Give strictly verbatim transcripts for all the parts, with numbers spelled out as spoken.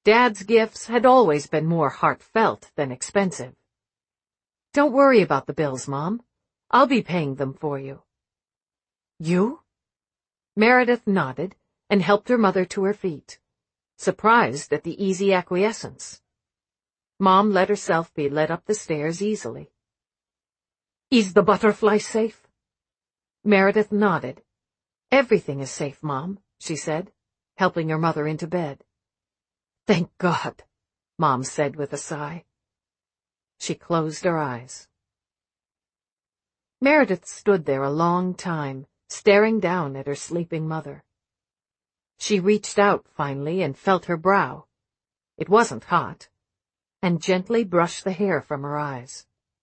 Dad's gifts had always been more heartfelt than expensive. "Don't worry about the bills, Mom. I'll be paying them for you." "You?" Meredith nodded and helped her mother to her feet, surprised at the easy acquiescence. Mom let herself be led up the stairs easily. "Is the butterfly safe?" Meredith nodded. "Everything is safe, Mom," she said, helping her mother into bed. "Thank God," Mom said with a sigh. She closed her eyes. Meredith stood there a long time, staring down at her sleeping mother. She reached out finally and felt her brow. It wasn't hot, and gently brushed the hair from her eyes.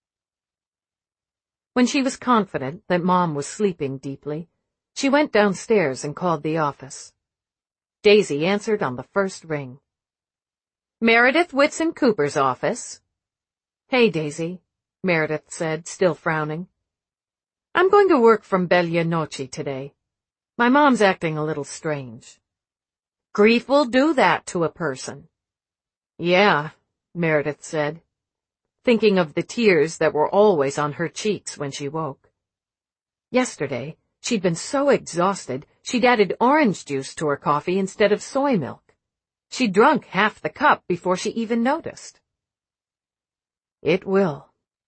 When she was confident that Mom was sleeping deeply, she went downstairs and called the office. Daisy answered on the first ring. "Meredith Whitson Cooper's office." "Hey, Daisy," Meredith said, still frowning. "I'm going to work from Bella Noche today. My mom's acting a little strange." "Grief will do that to a person." "Yeah," Meredith said, thinking of the tears that were always on her cheeks when she woke. Yesterday, she'd been so exhausted she'd added orange juice to her coffee instead of soy milk. She'd drunk half the cup before she even noticed. It will.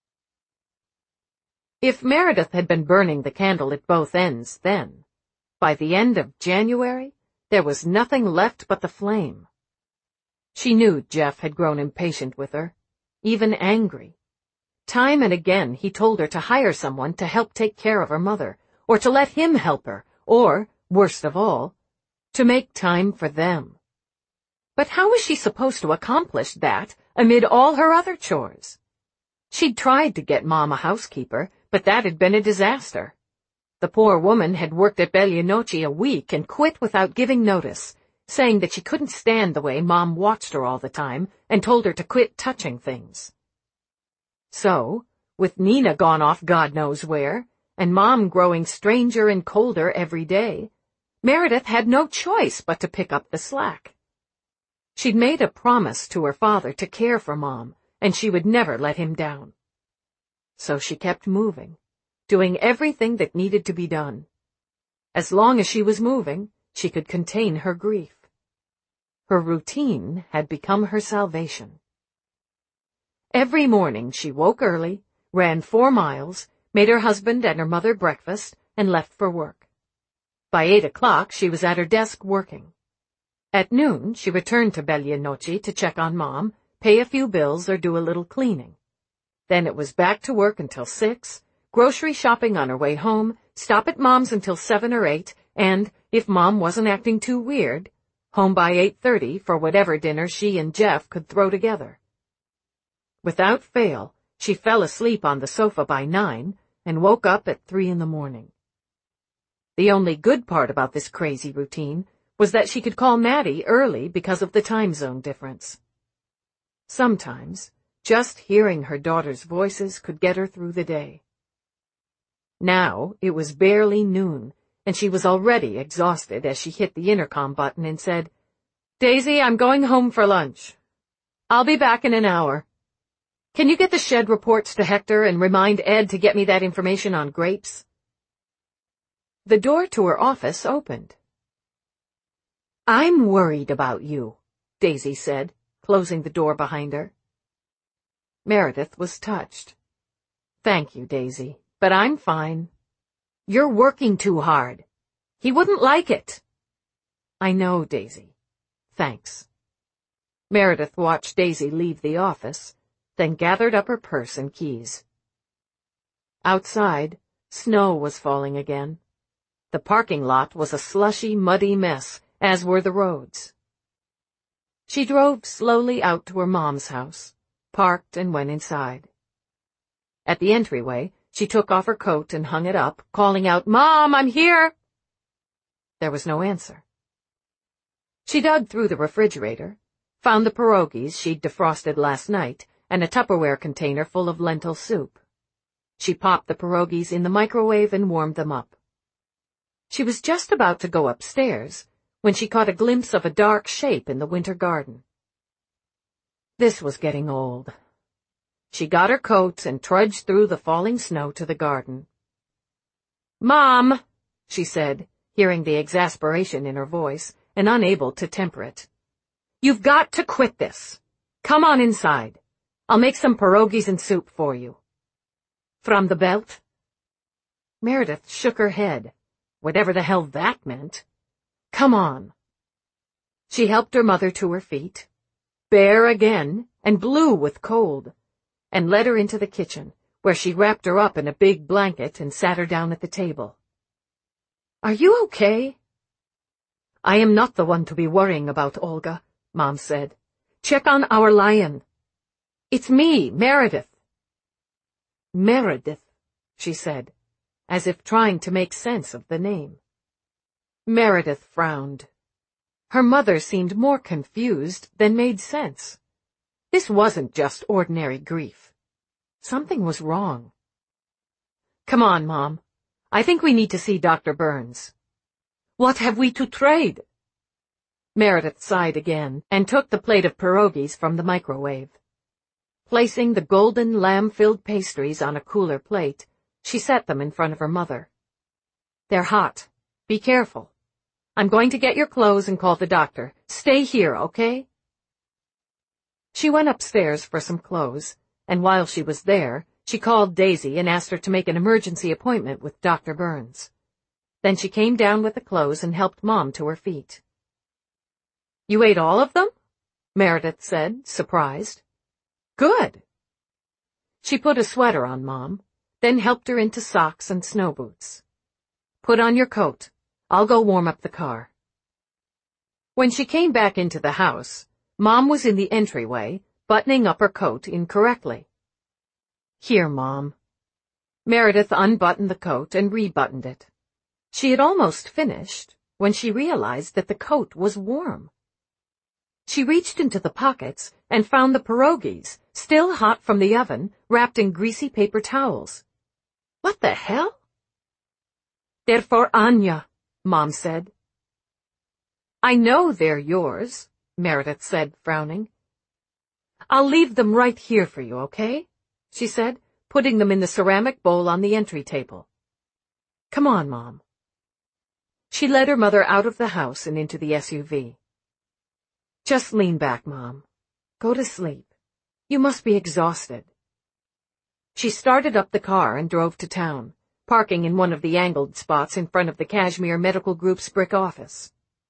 If Meredith had been burning the candle at both ends then, by the end of January, there was nothing left but the flame. She knew Jeff had grown impatient with her, even angry. Time and again he told her to hire someone to help take care of her mother, or to let him help her, or, worst of all, to make time for them. But how was she supposed to accomplish that amid all her other chores? She'd tried to get Mom a housekeeper, but that had been a disaster. The poor woman had worked at Bella Noche a week and quit without giving notice, saying that she couldn't stand the way Mom watched her all the time and told her to quit touching things. So, with Nina gone off God knows where, and Mom growing stranger and colder every day, Meredith had no choice but to pick up the slack. She'd made a promise to her father to care for Mom, and she would never let him down. So she kept moving, doing everything that needed to be done. As long as she was moving, she could contain her grief. Her routine had become her salvation. Every morning she woke early, ran four miles, made her husband and her mother breakfast, and left for work. By eight o'clock she was at her desk working. At noon, she returned to Bella Noche to check on Mom, pay a few bills, or do a little cleaning. Then it was back to work until six, grocery shopping on her way home, stop at Mom's until seven or eight, and, if Mom wasn't acting too weird, home by eight thirty for whatever dinner she and Jeff could throw together. Without fail, she fell asleep on the sofa by nine and woke up at three in the morning. The only good part about this crazy routine was that she could call Maddie early because of the time zone difference. Sometimes, just hearing her daughter's voices could get her through the day. Now, it was barely noon, and she was already exhausted as she hit the intercom button and said, "Daisy, I'm going home for lunch. I'll be back in an hour. Can you get the shed reports to Hector and remind Ed to get me that information on grapes?" The door to her office opened. "I'm worried about you," Daisy said, closing the door behind her. Meredith was touched. "Thank you, Daisy, but I'm fine." "You're working too hard. He wouldn't like it." "I know, Daisy. Thanks." Meredith watched Daisy leave the office, then gathered up her purse and keys. Outside, snow was falling again. The parking lot was a slushy, muddy mess, as were the roads. She drove slowly out to her mom's house, parked and went inside. At the entryway, she took off her coat and hung it up, calling out, "Mom, I'm here!" There was no answer. She dug through the refrigerator, found the pierogies she'd defrosted last night, and a Tupperware container full of lentil soup. She popped the pierogies in the microwave and warmed them up. She was just about to go upstairs when she caught a glimpse of a dark shape in the winter garden. This was getting old. She got her coat and trudged through the falling snow to the garden. "Mom," she said, hearing the exasperation in her voice and unable to temper it. "You've got to quit this. Come on inside. I'll make some pierogies and soup for you." "From the belt?" Meredith shook her head, whatever the hell that meant. "Come on." She helped her mother to her feet, bare again and blue with cold, and led her into the kitchen, where she wrapped her up in a big blanket and sat her down at the table. "Are you okay?" "I am not the one to be worrying about, Olga," Mom said. "Check on our lion." "It's me, Meredith." "Meredith," she said, as if trying to make sense of the name. Meredith frowned. Her mother seemed more confused than made sense. This wasn't just ordinary grief. Something was wrong. "Come on, Mom. I think we need to see Doctor Burns." "What have we to trade?" Meredith sighed again and took the plate of pierogies from the microwave. Placing the golden lamb-filled pastries on a cooler plate, she set them in front of her mother. "They're hot. Be careful. I'm going to get your clothes and call the doctor. Stay here, okay?" She went upstairs for some clothes, and while she was there, she called Daisy and asked her to make an emergency appointment with Doctor Burns. Then she came down with the clothes and helped Mom to her feet. "You ate all of them?" Meredith said, surprised. "Good." She put a sweater on Mom, then helped her into socks and snow boots. "Put on your coat. I'll go warm up the car." When she came back into the house, Mom was in the entryway, buttoning up her coat incorrectly. "Here, Mom." Meredith unbuttoned the coat and rebuttoned it. She had almost finished when she realized that the coat was warm. She reached into the pockets and found the pierogies, still hot from the oven, wrapped in greasy paper towels. What the hell? "They're for Anya," Mom said. "I know they're yours," Meredith said, frowning. "I'll leave them right here for you, okay?" she said, putting them in the ceramic bowl on the entry table. "Come on, Mom." She led her mother out of the house and into the S U V. "Just lean back, Mom. Go to sleep. You must be exhausted." She started up the car and drove to town, parking in one of the angled spots in front of the Kashmir Medical Group's brick office.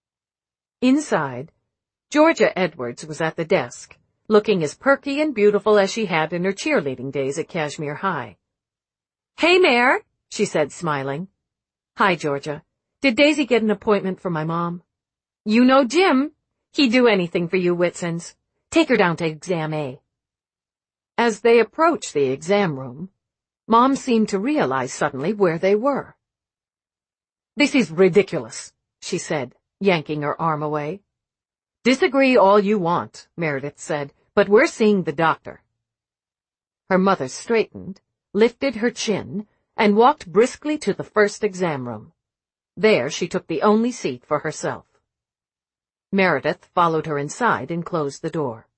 Inside, Georgia Edwards was at the desk, looking as perky and beautiful as she had in her cheerleading days at Kashmir High. "Hey, Mare," she said, smiling. "Hi, Georgia. Did Daisy get an appointment for my mom?" "You know Jim. He'd do anything for you, Whitsons. Take her down to Exam A." As they approached the exam room, Mom seemed to realize suddenly where they were. "This is ridiculous," she said, yanking her arm away. "Disagree all you want," Meredith said, "but we're seeing the doctor." Her mother straightened, lifted her chin, and walked briskly to the first exam room. There she took the only seat for herself. Meredith followed her inside and closed the door.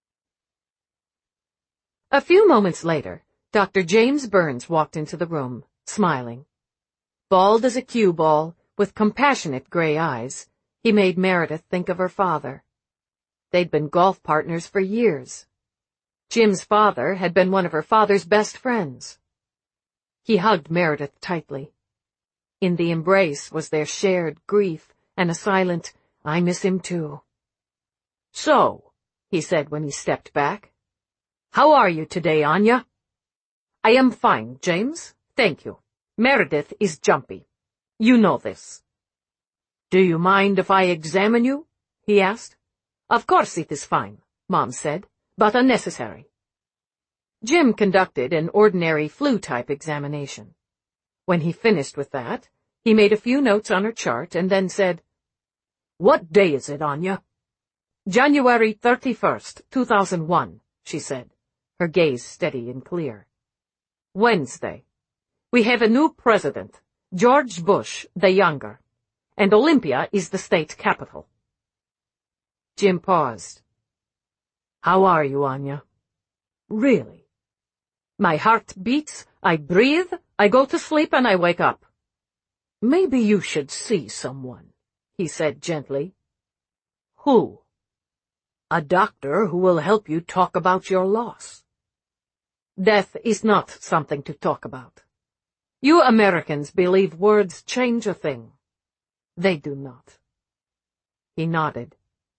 A few moments later, Doctor James Burns walked into the room, smiling. Bald as a cue ball, with compassionate gray eyes, he made Meredith think of her father. They'd been golf partners for years. Jim's father had been one of her father's best friends. He hugged Meredith tightly. In the embrace was their shared grief and a silent, "I miss him too." "So," he said when he stepped back, "how are you today, Anya?" "I am fine, James. Thank you. Meredith is jumpy. You know this." "Do you mind if I examine you?" he asked. "Of course it is fine," Mom said, "but unnecessary." Jim conducted an ordinary flu-type examination. When he finished with that, he made a few notes on her chart and then said, "What day is it, Anya?" "January thirty-first, two thousand one, she said, her gaze steady and clear. "Wednesday. We have a new president, George Bush the Younger, and Olympia is the state capital." Jim paused. How are you, Anya? Really? My heart beats, I breathe, I go to sleep, and I wake up. Maybe you should see someone, he said gently. Who? A doctor who will help you talk about your loss. Death is not something to talk about. You Americans believe words change a thing. They do not. He nodded.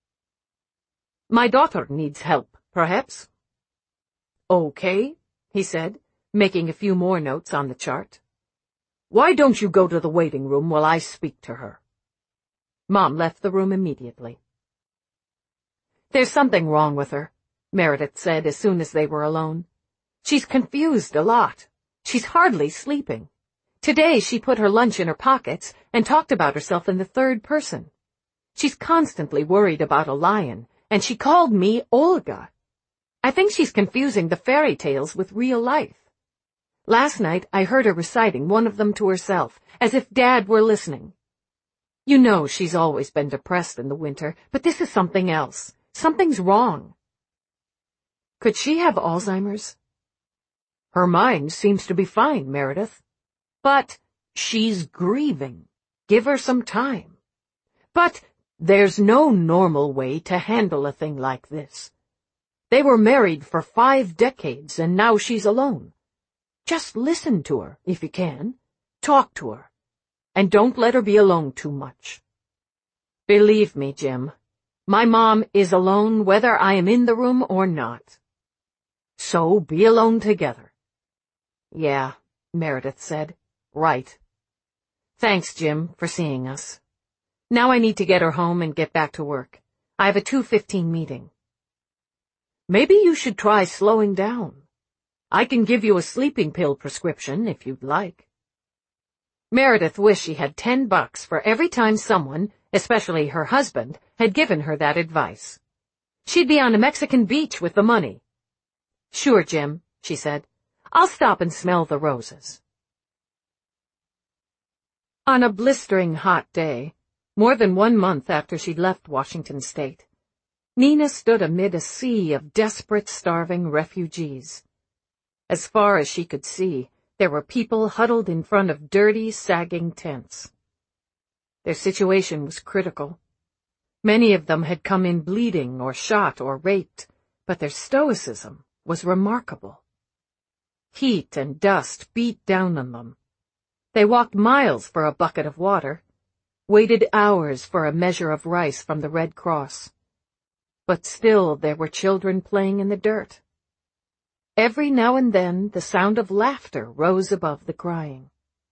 My daughter needs help, perhaps? Okay, he said, making a few more notes on the chart. Why don't you go to the waiting room while I speak to her? Mom left the room immediately. There's something wrong with her, Meredith said as soon as they were alone. She's confused a lot. She's hardly sleeping. Today she put her lunch in her pockets and talked about herself in the third person. She's constantly worried about a lion, and she called me Olga. I think she's confusing the fairy tales with real life. Last night I heard her reciting one of them to herself, as if Dad were listening. You know she's always been depressed in the winter, but this is something else. Something's wrong. Could she have Alzheimer's? Her mind seems to be fine, Meredith. But she's grieving. Give her some time. But there's no normal way to handle a thing like this. They were married for five decades, and now she's alone. Just listen to her, if you can. Talk to her. And don't let her be alone too much. Believe me, Jim, my mom is alone whether I am in the room or not. So be alone together. Yeah, Meredith said. Right. Thanks, Jim, for seeing us. Now I need to get her home and get back to work. I have a two fifteen meeting. Maybe you should try slowing down. I can give you a sleeping pill prescription if you'd like. Meredith wished she had ten bucks for every time someone, especially her husband, had given her that advice. She'd be on a Mexican beach with the money. Sure, Jim, she said. I'll stop and smell the roses. On a blistering hot day, more than one month after she'd left Washington State, Nina stood amid a sea of desperate, starving refugees. As far as she could see, there were people huddled in front of dirty, sagging tents. Their situation was critical. Many of them had come in bleeding or shot or raped, but their stoicism was remarkable. Heat and dust beat down on them. They walked miles for a bucket of water, waited hours for a measure of rice from the Red Cross. But still there were children playing in the dirt. Every now and then the sound of laughter rose above the crying.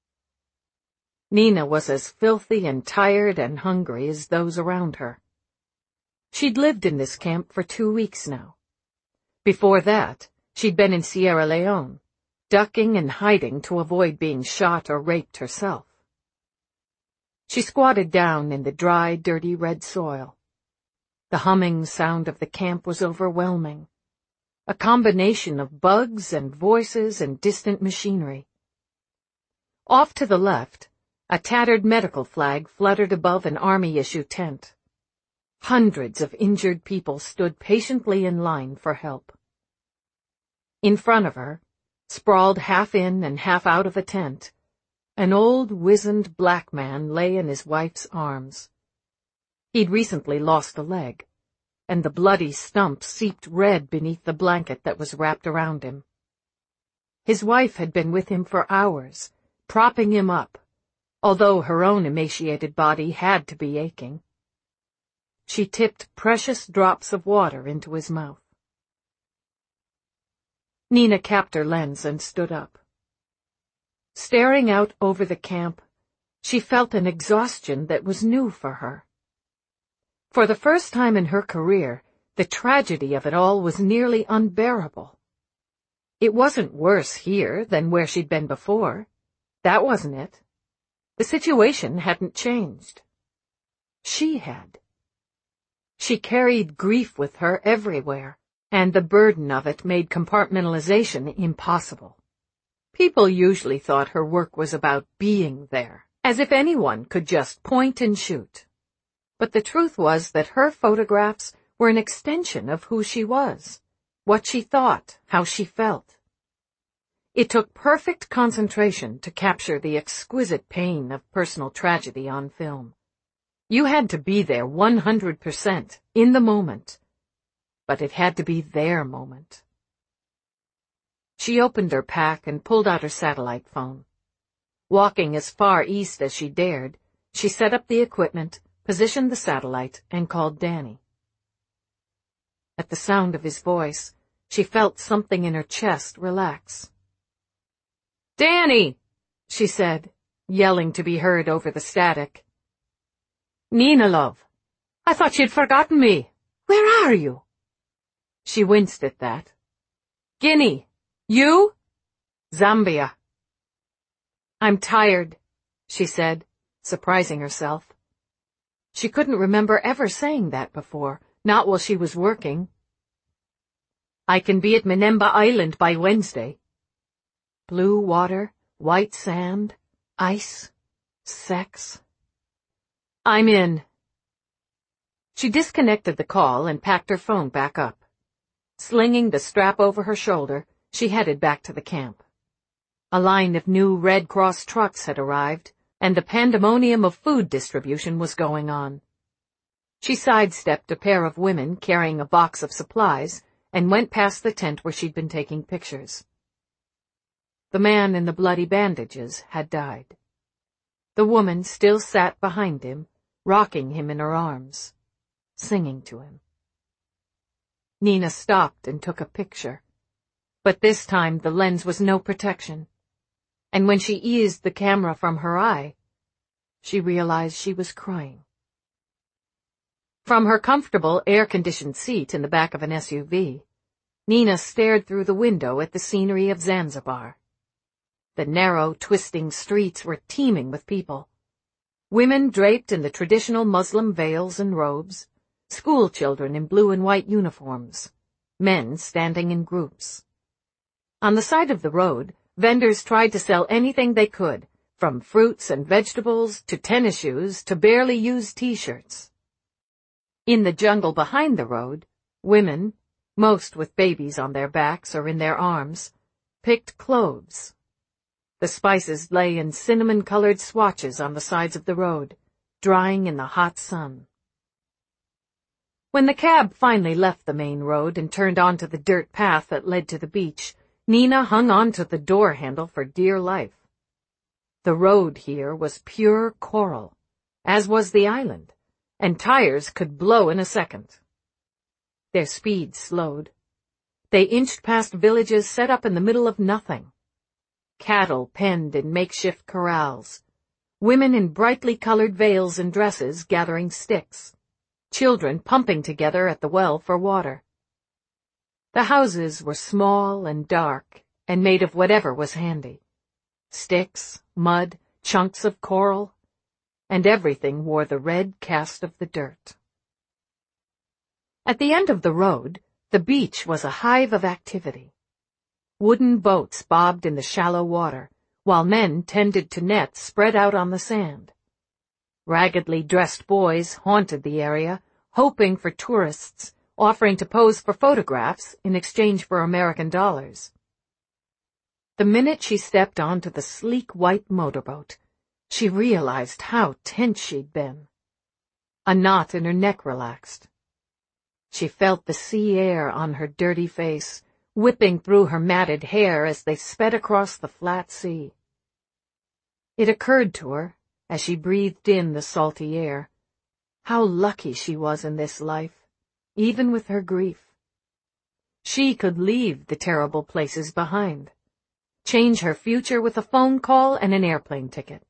Nina was as filthy and tired and hungry as those around her. She'd lived in this camp for two weeks now. Before that, she'd been in Sierra Leone, ducking and hiding to avoid being shot or raped herself. She squatted down in the dry, dirty red soil. The humming sound of the camp was overwhelming, a combination of bugs and voices and distant machinery. Off to the left, a tattered medical flag fluttered above an Army-issue tent. Hundreds of injured people stood patiently in line for help. In front of her, sprawled half in and half out of a tent, an old, wizened black man lay in his wife's arms. He'd recently lost a leg, and the bloody stump seeped red beneath the blanket that was wrapped around him. His wife had been with him for hours, propping him up, although her own emaciated body had to be aching. She tipped precious drops of water into his mouth. Nina capped her lens and stood up. Staring out over the camp, she felt an exhaustion that was new for her. For the first time in her career, the tragedy of it all was nearly unbearable. It wasn't worse here than where she'd been before. That wasn't it. The situation hadn't changed. She had. She carried grief with her everywhere, and the burden of it made compartmentalization impossible. People usually thought her work was about being there, as if anyone could just point and shoot. But the truth was that her photographs were an extension of who she was, what she thought, how she felt. It took perfect concentration to capture the exquisite pain of personal tragedy on film. You had to be there one hundred percent, in the moment. But it had to be their moment. She opened her pack and pulled out her satellite phone. Walking as far east as she dared, she set up the equipment, positioned the satellite, and called Danny. At the sound of his voice, she felt something in her chest relax. "Danny!" she said, yelling to be heard over the static. "Nina, love, I thought you'd forgotten me. Where are you?" She winced at that. "Guinea. You?" "Zambia." "I'm tired," she said, surprising herself. She couldn't remember ever saying that before, not while she was working. "I can be at Menemba Island by Wednesday." Blue water, white sand, ice, sex. "I'm in." She disconnected the call and packed her phone back up. Slinging the strap over her shoulder, she headed back to the camp. A line of new Red Cross trucks had arrived, and the pandemonium of food distribution was going on. She sidestepped a pair of women carrying a box of supplies and went past the tent where she'd been taking pictures. The man in the bloody bandages had died. The woman still sat behind him, rocking him in her arms, singing to him. Nina stopped and took a picture, but this time the lens was no protection, and when she eased the camera from her eye, she realized she was crying. From her comfortable, air-conditioned seat in the back of an S U V, Nina stared through the window at the scenery of Zanzibar. The narrow, twisting streets were teeming with people. Women draped in the traditional Muslim veils and robes, school children in blue and white uniforms, men standing in groups. On the side of the road, vendors tried to sell anything they could, from fruits and vegetables to tennis shoes to barely used T-shirts. In the jungle behind the road, women, most with babies on their backs or in their arms, picked cloves. The spices lay in cinnamon-colored swatches on the sides of the road, drying in the hot sun. When the cab finally left the main road and turned onto the dirt path that led to the beach, Nina hung on to the door handle for dear life. The road here was pure coral, as was the island, and tires could blow in a second. Their speed slowed. They inched past villages set up in the middle of nothing. Cattle penned in makeshift corrals, women in brightly colored veils and dresses gathering sticks, children pumping together at the well for water. The houses were small and dark and made of whatever was handy. Sticks, mud, chunks of coral, and everything wore the red cast of the dirt. At the end of the road, the beach was a hive of activity. Wooden boats bobbed in the shallow water, while men tended to nets spread out on the sand. Raggedly dressed boys haunted the area, hoping for tourists, offering to pose for photographs in exchange for American dollars. The minute she stepped onto the sleek white motorboat, she realized how tense she'd been. A knot in her neck relaxed. She felt the sea air on her dirty face, whipping through her matted hair as they sped across the flat sea. It occurred to her, as she breathed in the salty air, how lucky she was in this life, even with her grief. She could leave the terrible places behind, change her future with a phone call and an airplane ticket.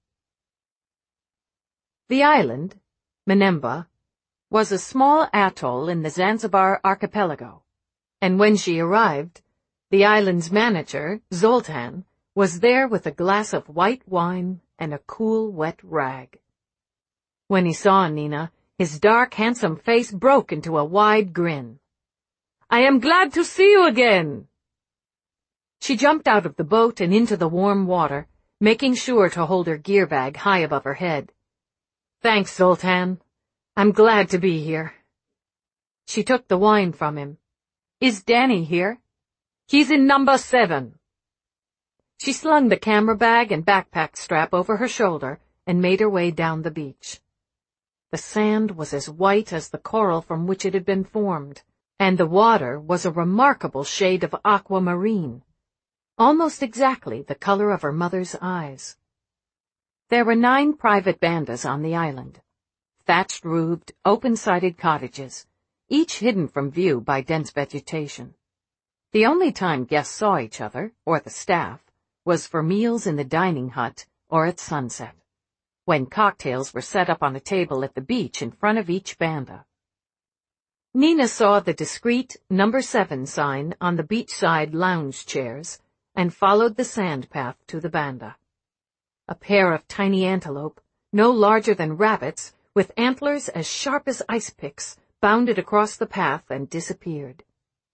The island, Menemba, was a small atoll in the Zanzibar archipelago, and when she arrived, the island's manager, Zoltan, was there with a glass of white wine and a cool, wet rag. When he saw Nina, his dark, handsome face broke into a wide grin. "I am glad to see you again." She jumped out of the boat and into the warm water, making sure to hold her gear bag high above her head. "Thanks, Zoltan. I'm glad to be here." She took the wine from him. "Is Danny here?" "He's in number seven." She slung the camera bag and backpack strap over her shoulder and made her way down the beach. The sand was as white as the coral from which it had been formed, and the water was a remarkable shade of aquamarine, almost exactly the color of her mother's eyes. There were nine private bandas on the island, thatched-roofed, open-sided cottages, each hidden from view by dense vegetation. The only time guests saw each other, or the staff, was for meals in the dining hut or at sunset, when cocktails were set up on a table at the beach in front of each banda. Nina saw the discreet number seven sign on the beachside lounge chairs and followed the sand path to the banda. A pair of tiny antelope, no larger than rabbits, with antlers as sharp as ice picks, bounded across the path and disappeared.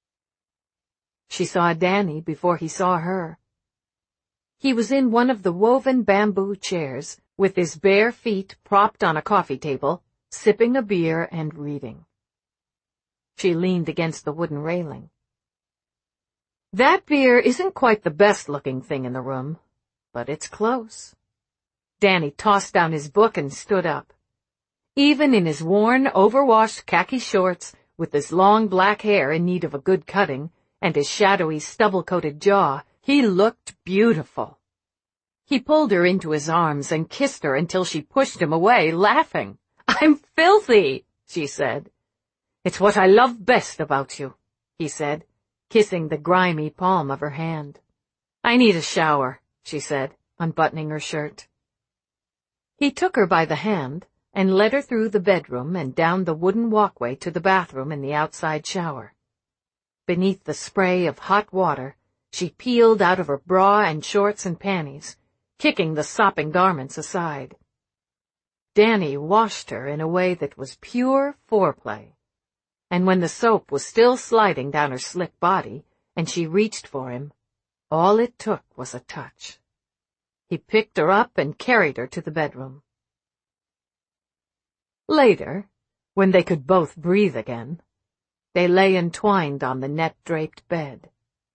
She saw Danny before he saw her. He was in one of the woven bamboo chairs, with his bare feet propped on a coffee table, sipping a beer and reading. She leaned against the wooden railing. "That beer isn't quite the best-looking thing in the room, but it's close." Danny tossed down his book and stood up. Even in his worn, overwashed khaki shorts, with his long black hair in need of a good cutting, and his shadowy, stubble-coated jaw, he looked beautiful. He pulled her into his arms and kissed her until she pushed him away, laughing. "I'm filthy," she said. "It's what I love best about you," he said, kissing the grimy palm of her hand. "I need a shower," she said, unbuttoning her shirt. He took her by the hand and led her through the bedroom and down the wooden walkway to the bathroom and the outside shower. Beneath the spray of hot water, she peeled out of her bra and shorts and panties, kicking the sopping garments aside. Danny washed her in a way that was pure foreplay, and when the soap was still sliding down her slick body and she reached for him, all it took was a touch. He picked her up and carried her to the bedroom. Later, when they could both breathe again, they lay entwined on the net-draped bed.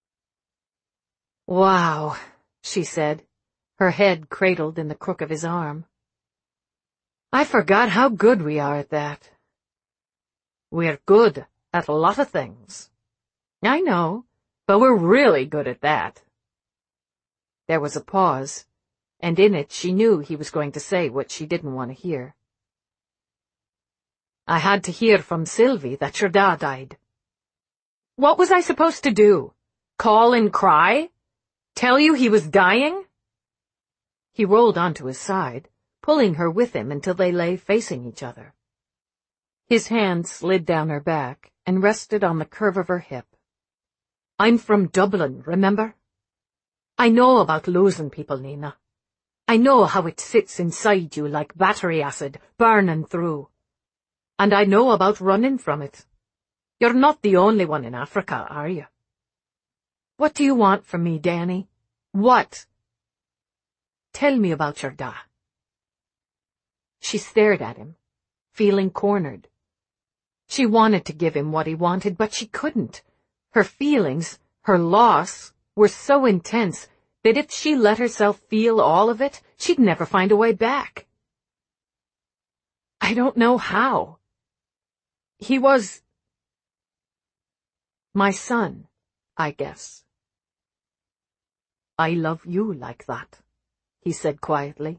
"Wow," she said, her head cradled in the crook of his arm. "I forgot how good we are at that." "We're good at a lot of things." "I know, but we're really good at that." There was a pause, and in it she knew he was going to say what she didn't want to hear. "I had to hear from Sylvie that your dad died." "What was I supposed to do? Call and cry? Tell you he was dying?" He rolled onto his side, pulling her with him until they lay facing each other. His hand slid down her back and rested on the curve of her hip. "I'm from Dublin, remember? I know about losing people, Nina. I know how it sits inside you like battery acid, burning through. And I know about running from it. You're not the only one in Africa, are you? What do you want from me, Danny? What? Tell me about your da." She stared at him, feeling cornered. She wanted to give him what he wanted, but she couldn't. Her feelings, her loss, were so intense that if she let herself feel all of it, she'd never find a way back. "I don't know how. He was my son, I guess." "I love you like that," he said quietly.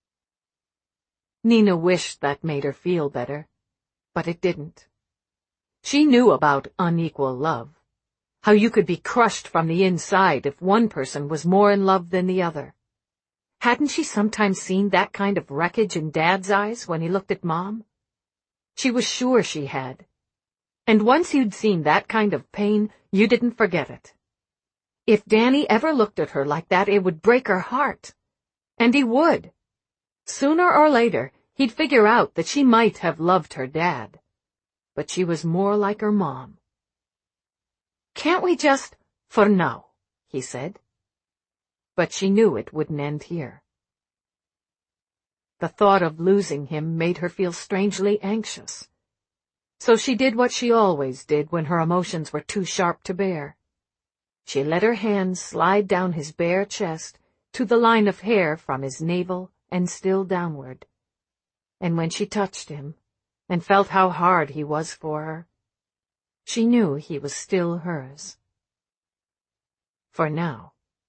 Nina wished that made her feel better, but it didn't. She knew about unequal love, how you could be crushed from the inside if one person was more in love than the other. Hadn't she sometimes seen that kind of wreckage in Dad's eyes when he looked at Mom? She was sure she had. And once you'd seen that kind of pain, you didn't forget it. If Danny ever looked at her like that, it would break her heart. And he would. Sooner or later, he'd figure out that she might have loved her dad. But she was more like her mom. "Can't we just, for now," he said. But she knew it wouldn't end here. The thought of losing him made her feel strangely anxious. So she did what she always did when her emotions were too sharp to bear. She let her hands slide down his bare chest to the line of hair from his navel and still downward. And when she touched him, and felt how hard he was for her, she knew he was still hers. For now.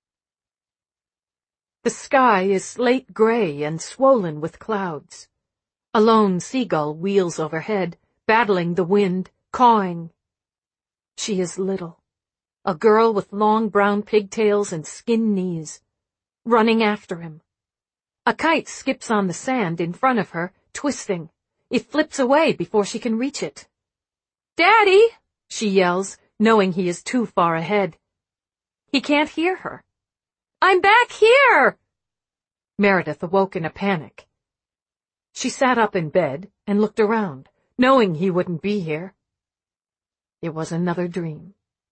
The sky is slate gray and swollen with clouds. A lone seagull wheels overhead, battling the wind, cawing. She is little, a girl with long brown pigtails and skin knees, running after him. A kite skips on the sand in front of her, twisting. It flips away before she can reach it. "Daddy!" she yells, knowing he is too far ahead. He can't hear her. "I'm back here!" Meredith awoke in a panic. She sat up in bed and looked around, knowing he wouldn't be here. It was another dream.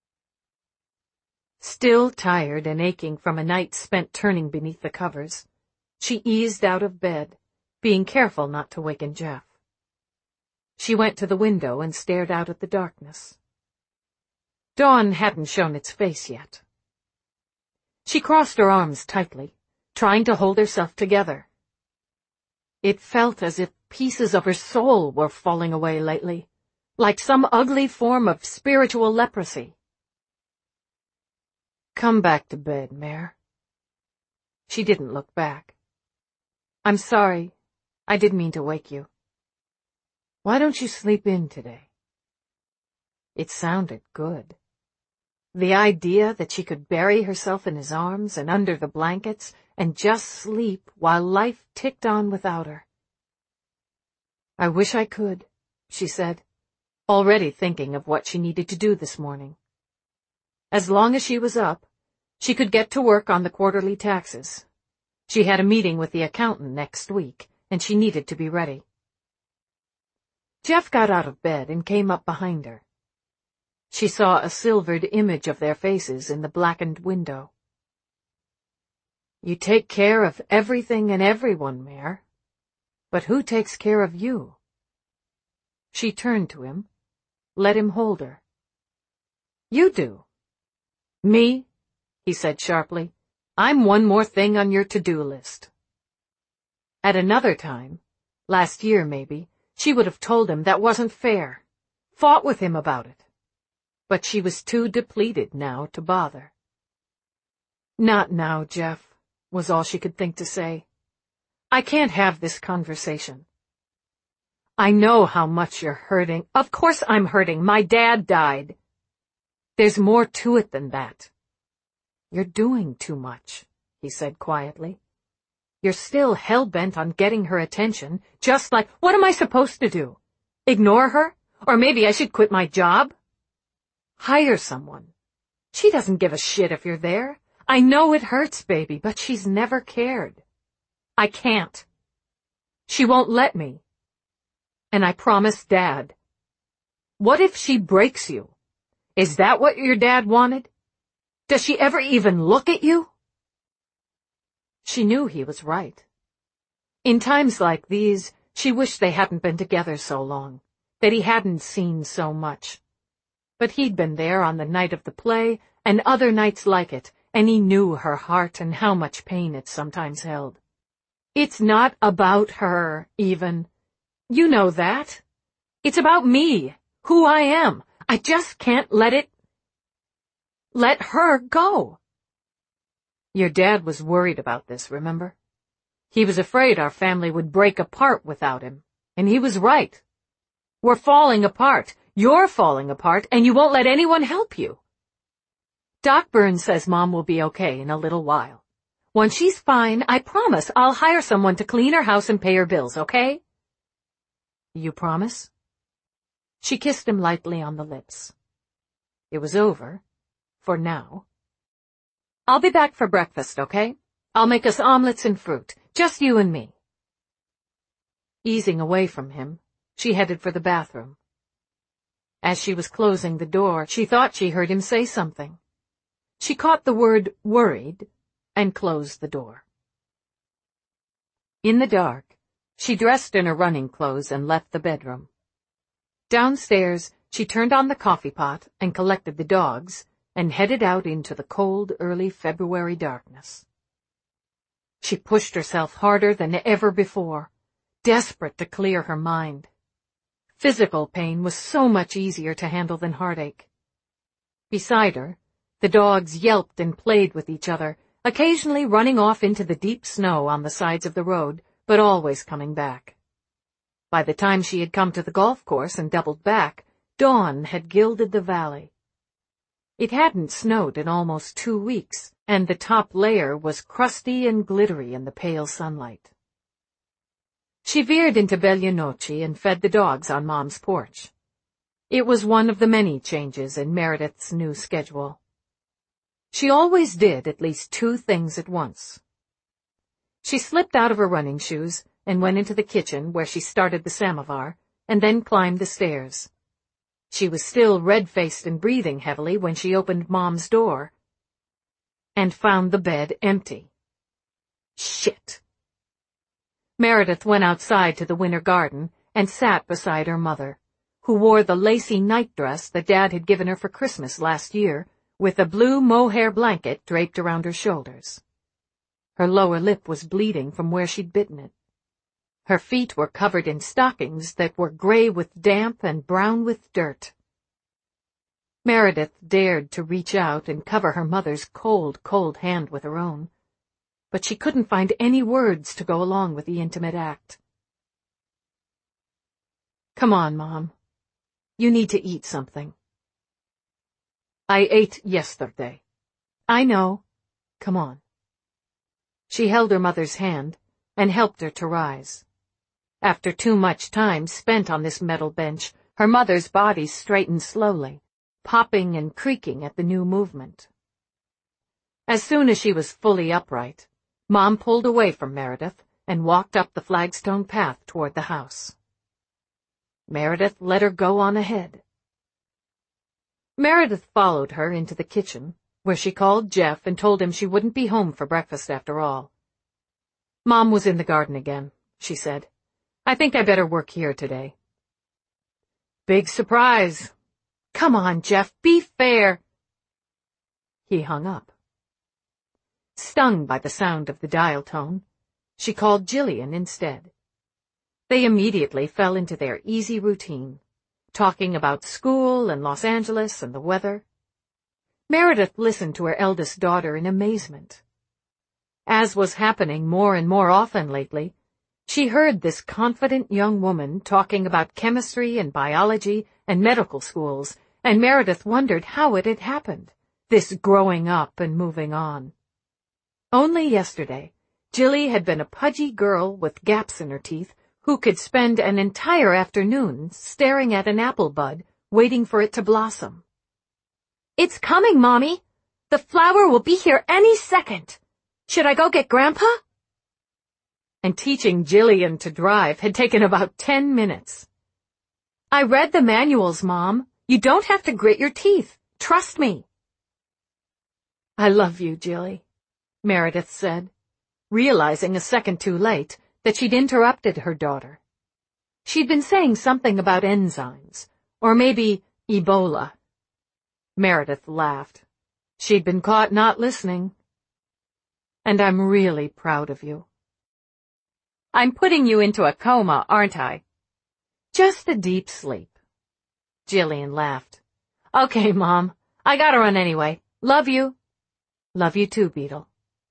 Still tired and aching from a night spent turning beneath the covers, she eased out of bed, being careful not to waken Jeff. She went to the window and stared out at the darkness. Dawn hadn't shown its face yet. She crossed her arms tightly, trying to hold herself together. It felt as if pieces of her soul were falling away lately, like some ugly form of spiritual leprosy. "Come back to bed, Mare." She didn't look back. "I'm sorry. I didn't mean to wake you. Why don't you sleep in today?" It sounded good. The idea that she could bury herself in his arms and under the blankets and just sleep while life ticked on without her. "I wish I could," she said, already thinking of what she needed to do this morning. As long as she was up, she could get to work on the quarterly taxes. She had a meeting with the accountant next week, and she needed to be ready. Jeff got out of bed and came up behind her. She saw a silvered image of their faces in the blackened window. "You take care of everything and everyone, Mare. But who takes care of you?" She turned to him, let him hold her. "You do." "Me?" he said sharply. "I'm one more thing on your to-do list." At another time, last year maybe, she would have told him that wasn't fair, fought with him about it. But she was too depleted now to bother. "Not now, Jeff," was all she could think to say. "I can't have this conversation. I know how much you're hurting. Of course I'm hurting. My dad died. There's more to it than that." "You're doing too much," he said quietly. "You're still hell-bent on getting her attention, just like, what am I supposed to do? Ignore her? Or maybe I should quit my job? Hire someone. She doesn't give a shit if you're there. I know it hurts, baby, but she's never cared. I can't. She won't let me. And I promised Dad. What if she breaks you? Is that what your dad wanted? Does she ever even look at you?" She knew he was right. In times like these, she wished they hadn't been together so long, that he hadn't seen so much. But he'd been there on the night of the play and other nights like it, and he knew her heart and how much pain it sometimes held. "It's not about her, even. You know that. It's about me, who I am. I just can't let it... let her go." Your dad was worried about this, remember? He was afraid our family would break apart without him, and he was right. We're falling apart. You're falling apart, and you won't let anyone help you. Doc Burns says Mom will be okay in a little while. When she's fine, I promise I'll hire someone to clean her house and pay her bills, okay? You promise? She kissed him lightly on the lips. It was over, for now. "I'll be back for breakfast, okay? I'll make us omelets and fruit, just you and me." Easing away from him, she headed for the bathroom. As she was closing the door, she thought she heard him say something. She caught the word worried and closed the door. In the dark, she dressed in her running clothes and left the bedroom. Downstairs, she turned on the coffee pot and collected the dogs and headed out into the cold, early February darkness. She pushed herself harder than ever before, desperate to clear her mind. Physical pain was so much easier to handle than heartache. Beside her, the dogs yelped and played with each other, occasionally running off into the deep snow on the sides of the road, but always coming back. By the time she had come to the golf course and doubled back, dawn had gilded the valley. It hadn't snowed in almost two weeks, and the top layer was crusty and glittery in the pale sunlight. She veered into Belyanochi and fed the dogs on Mom's porch. It was one of the many changes in Meredith's new schedule. She always did at least two things at once. She slipped out of her running shoes and went into the kitchen where she started the samovar, and then climbed the stairs. She was still red-faced and breathing heavily when she opened Mom's door and found the bed empty. Shit! Meredith went outside to the winter garden and sat beside her mother, who wore the lacy nightdress that Dad had given her for Christmas last year, with a blue mohair blanket draped around her shoulders. Her lower lip was bleeding from where she'd bitten it. Her feet were covered in stockings that were gray with damp and brown with dirt. Meredith dared to reach out and cover her mother's cold, cold hand with her own, but she couldn't find any words to go along with the intimate act. Come on, Mom. You need to eat something. I ate yesterday. I know. Come on. She held her mother's hand and helped her to rise. After too much time spent on this metal bench, her mother's body straightened slowly, popping and creaking at the new movement. As soon as she was fully upright, Mom pulled away from Meredith and walked up the flagstone path toward the house. Meredith let her go on ahead. Meredith followed her into the kitchen, where she called Jeff and told him she wouldn't be home for breakfast after all. Mom was in the garden again, she said. I think I better work here today. Big surprise. Come on, Jeff, be fair. He hung up. Stung by the sound of the dial tone, she called Jillian instead. They immediately fell into their easy routine, talking about school and Los Angeles and the weather. Meredith listened to her eldest daughter in amazement. As was happening more and more often lately, she heard this confident young woman talking about chemistry and biology and medical schools, and Meredith wondered how it had happened, this growing up and moving on. Only yesterday, Jilly had been a pudgy girl with gaps in her teeth who could spend an entire afternoon staring at an apple bud, waiting for it to blossom. It's coming, Mommy. The flower will be here any second. Should I go get Grandpa? And teaching Jillian to drive had taken about ten minutes. I read the manuals, Mom. You don't have to grit your teeth. Trust me. I love you, Jilly, Meredith said, realizing a second too late that she'd interrupted her daughter. She'd been saying something about enzymes, or maybe Ebola. Meredith laughed. She'd been caught not listening. And I'm really proud of you. I'm putting you into a coma, aren't I? Just a deep sleep. Jillian laughed. Okay, Mom. I gotta run anyway. Love you. Love you too, Beetle.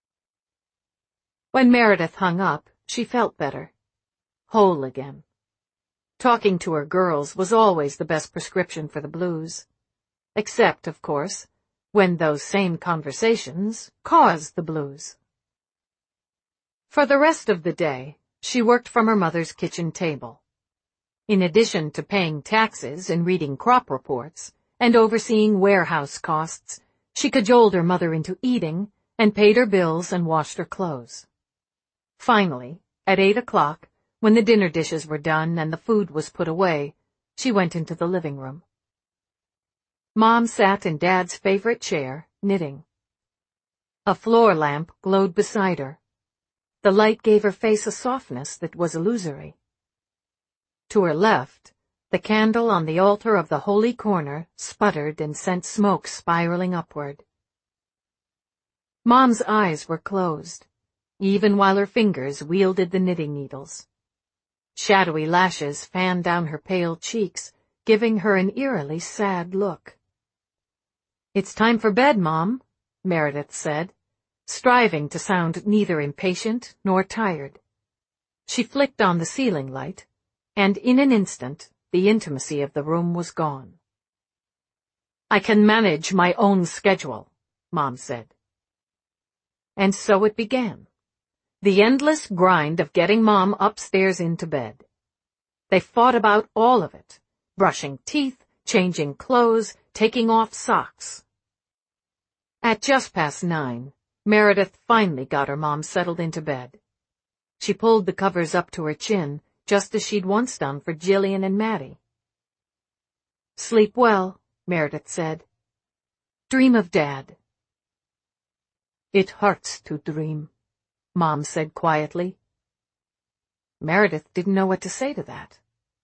When Meredith hung up, she felt better. Whole again. Talking to her girls was always the best prescription for the blues. Except, of course, when those same conversations caused the blues. For the rest of the day, she worked from her mother's kitchen table. In addition to paying taxes and reading crop reports and overseeing warehouse costs, she cajoled her mother into eating and paid her bills and washed her clothes. Finally, at eight o'clock, when the dinner dishes were done and the food was put away, she went into the living room. Mom sat in Dad's favorite chair, knitting. A floor lamp glowed beside her. The light gave her face a softness that was illusory. To her left, The candle on the altar of the holy corner sputtered and sent smoke spiraling upward. Mom's eyes were closed, even while her fingers wielded the knitting needles. Shadowy lashes fanned down her pale cheeks, giving her an eerily sad look. "It's time for bed, Mom," Meredith said, striving to sound neither impatient nor tired. She flicked on the ceiling light, and in an instant the intimacy of the room was gone. "I can manage my own schedule," Mom said. And so it began, the endless grind of getting Mom upstairs into bed. They fought about all of it, brushing teeth, changing clothes, taking off socks. At just past nine, Meredith finally got her mom settled into bed. She pulled the covers up to her chin, just as she'd once done for Jillian and Maddie. "Sleep well," Meredith said. "Dream of Dad." "It hurts to dream," Mom said quietly. Meredith didn't know what to say to that.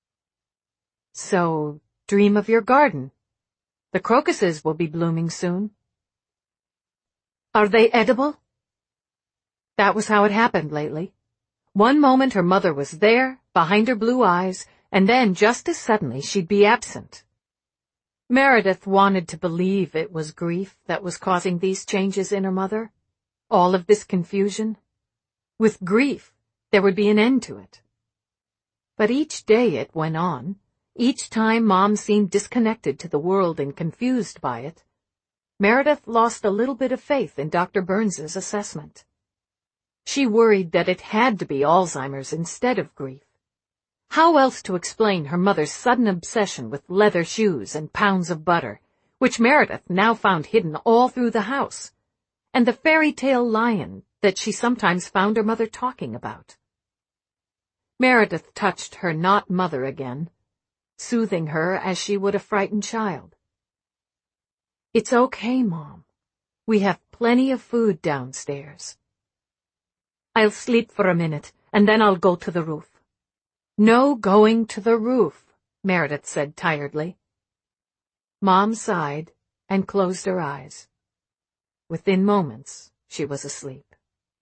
"So, dream of your garden. The crocuses will be blooming soon." "Are they edible?" That was how it happened lately. One moment her mother was there, behind her blue eyes, and then just as suddenly she'd be absent. Meredith wanted to believe it was grief that was causing these changes in her mother, all of this confusion. With grief, there would be an end to it. But each day it went on, each time Mom seemed disconnected to the world and confused by it, Meredith lost a little bit of faith in Doctor Burns's assessment. She worried that it had to be Alzheimer's instead of grief. How else to explain her mother's sudden obsession with leather shoes and pounds of butter, which Meredith now found hidden all through the house, and the fairy tale lion that she sometimes found her mother talking about? Meredith touched her not mother again, soothing her as she would a frightened child. "It's okay, Mom. We have plenty of food downstairs." "I'll sleep for a minute, and then I'll go to the roof." "No going to the roof," Meredith said tiredly. Mom sighed and closed her eyes. Within moments, she was asleep.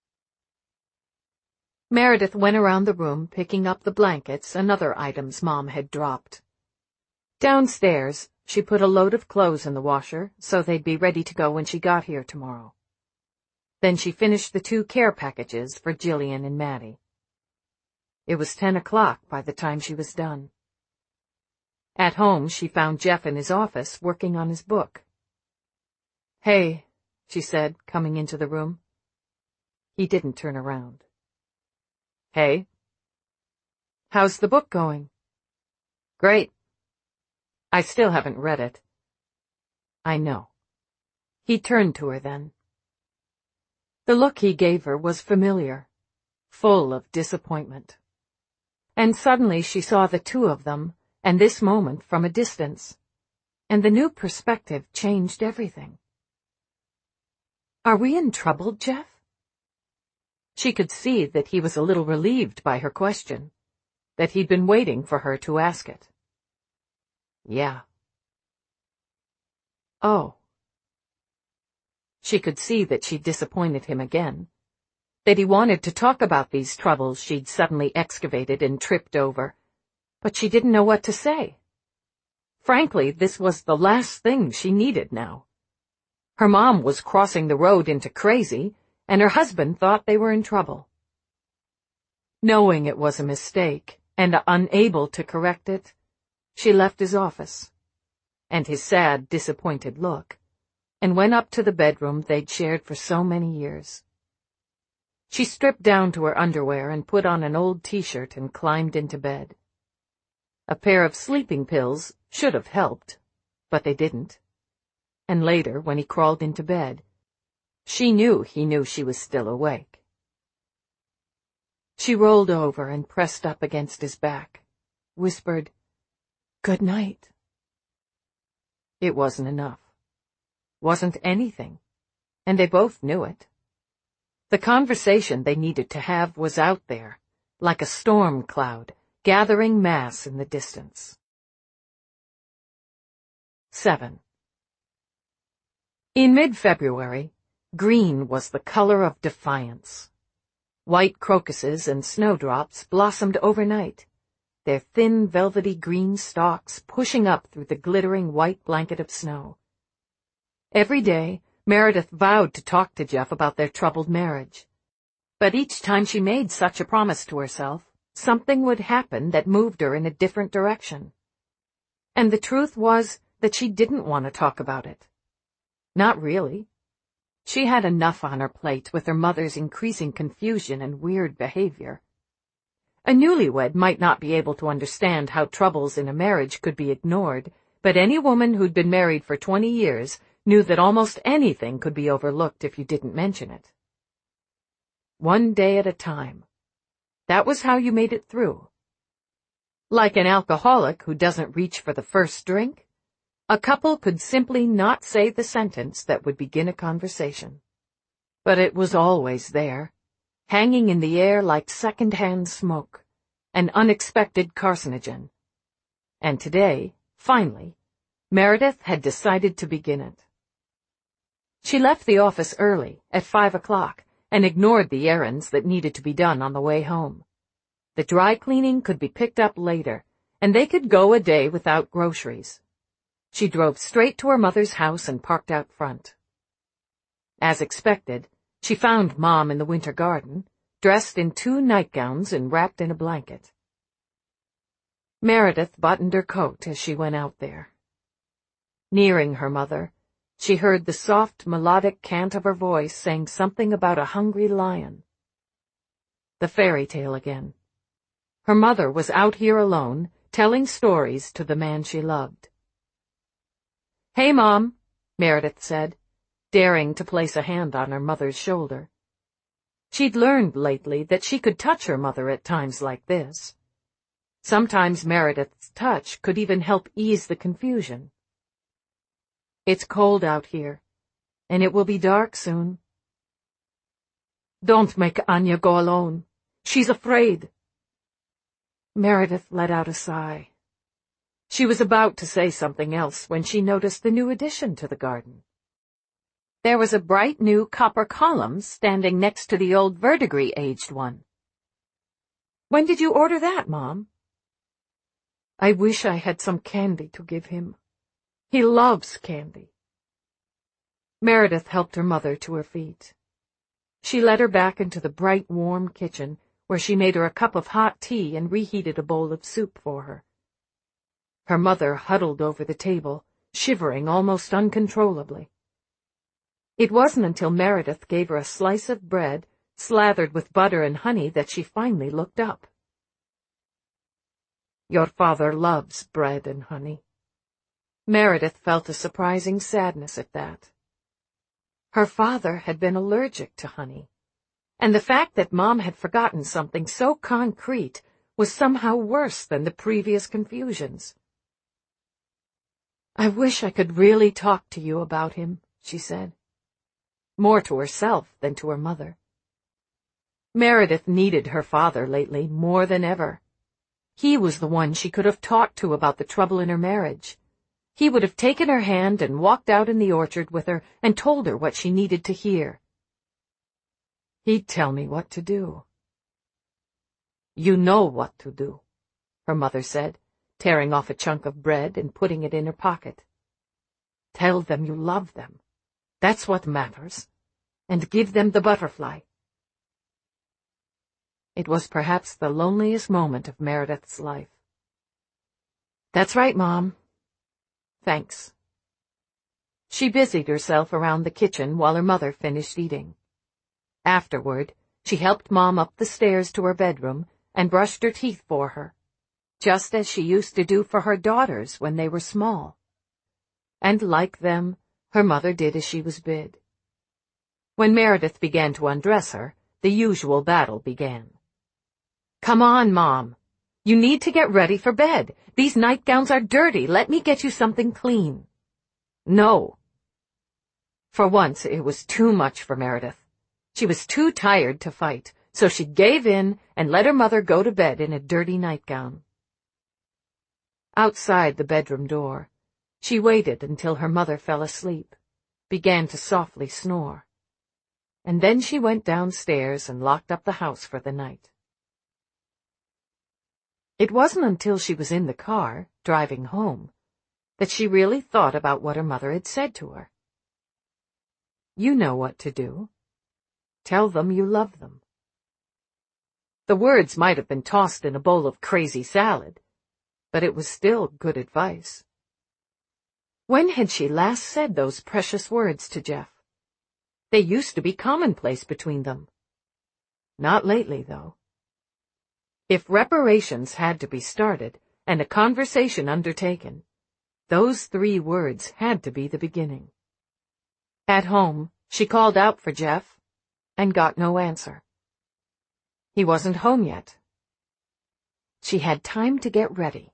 Meredith went around the room picking up the blankets and other items Mom had dropped. Downstairs, she put a load of clothes in the washer so they'd be ready to go when she got here tomorrow. Then she finished the two care packages for Jillian and Maddie. It was ten o'clock by the time she was done. At home, she found Jeff in his office working on his book. "Hey," she said, coming into the room. He didn't turn around. "Hey." "How's the book going?" "Great. I still haven't read it." "I know." He turned to her then. The look he gave her was familiar, full of disappointment. And suddenly she saw the two of them, and this moment from a distance, and the new perspective changed everything. "Are we in trouble, Jeff?" She could see that he was a little relieved by her question, that he'd been waiting for her to ask it. "Yeah." "Oh." She could see that she'd disappointed him again, that he wanted to talk about these troubles she'd suddenly excavated and tripped over, but she didn't know what to say. Frankly, this was the last thing she needed now. Her mom was crossing the road into crazy, and her husband thought they were in trouble. Knowing it was a mistake, and unable to correct it, she left his office, and his sad, disappointed look, and went up to the bedroom they'd shared for so many years. She stripped down to her underwear and put on an old t-shirt and climbed into bed. A pair of sleeping pills should have helped, but they didn't. And later, when he crawled into bed, she knew he knew she was still awake. She rolled over and pressed up against his back, whispered, "Good night." It wasn't enough. Wasn't anything, and they both knew it. The conversation they needed to have was out there, like a storm cloud, gathering mass in the distance. Seven. In mid-February, green was the color of defiance. White crocuses and snowdrops blossomed overnight, their thin velvety green stalks pushing up through the glittering white blanket of snow. Every day, Meredith vowed to talk to Jeff about their troubled marriage. But each time she made such a promise to herself, something would happen that moved her in a different direction. And the truth was that she didn't want to talk about it. Not really. She had enough on her plate with her mother's increasing confusion and weird behavior. A newlywed might not be able to understand how troubles in a marriage could be ignored, but any woman who'd been married for twenty years knew that almost anything could be overlooked if you didn't mention it. One day at a time. That was how you made it through. Like an alcoholic who doesn't reach for the first drink, a couple could simply not say the sentence that would begin a conversation. But it was always there, hanging in the air like second-hand smoke, an unexpected carcinogen. And today, finally, Meredith had decided to begin it. She left the office early, at five o'clock, and ignored the errands that needed to be done on the way home. The dry cleaning could be picked up later, and they could go a day without groceries. She drove straight to her mother's house and parked out front. As expected, she found Mom in the winter garden, dressed in two nightgowns and wrapped in a blanket. Meredith buttoned her coat as she went out there. Nearing her mother, she heard the soft, melodic cant of her voice saying something about a hungry lion. The fairy tale again. Her mother was out here alone, telling stories to the man she loved. "Hey, Mom," Meredith said, daring to place a hand on her mother's shoulder. She'd learned lately that she could touch her mother at times like this. Sometimes Meredith's touch could even help ease the confusion. "It's cold out here, and it will be dark soon." "Don't make Anya go alone. She's afraid." Meredith let out a sigh. She was about to say something else when she noticed the new addition to the garden. There was a bright new copper column standing next to the old verdigris-aged one. "When did you order that, Mom?" "I wish I had some candy to give him. He loves candy." Meredith helped her mother to her feet. She led her back into the bright, warm kitchen, where she made her a cup of hot tea and reheated a bowl of soup for her. Her mother huddled over the table, shivering almost uncontrollably. It wasn't until Meredith gave her a slice of bread, slathered with butter and honey, that she finally looked up. "Your father loves bread and honey." Meredith felt a surprising sadness at that. Her father had been allergic to honey, and the fact that Mom had forgotten something so concrete was somehow worse than the previous confusions. "I wish I could really talk to you about him," she said, more to herself than to her mother. Meredith needed her father lately more than ever. He was the one she could have talked to about the trouble in her marriage. He would have taken her hand and walked out in the orchard with her and told her what she needed to hear. He'd tell me what to do. "You know what to do," her mother said, tearing off a chunk of bread and putting it in her pocket. "Tell them you love them. That's what matters. And give them the butterfly." It was perhaps the loneliest moment of Meredith's life. "That's right, Mom. Thanks." She busied herself around the kitchen while her mother finished eating. Afterward, she helped Mom up the stairs to her bedroom and brushed her teeth for her, just as she used to do for her daughters when they were small. And like them, her mother did as she was bid. When Meredith began to undress her, the usual battle began. "Come on, Mom. You need to get ready for bed. These nightgowns are dirty. Let me get you something clean." No. For once, it was too much for Meredith. She was too tired to fight, so she gave in and let her mother go to bed in a dirty nightgown. Outside the bedroom door, She waited until her mother fell asleep, began to softly snore, and then she went downstairs and locked up the house for the night. It wasn't until she was in the car, driving home, that she really thought about what her mother had said to her. You know what to do. Tell them you love them. The words might have been tossed in a bowl of crazy salad, but it was still good advice. When had she last said those precious words to Jeff? They used to be commonplace between them. Not lately, though. If reparations had to be started and a conversation undertaken, those three words had to be the beginning. At home, she called out for Jeff and got no answer. He wasn't home yet. She had time to get ready.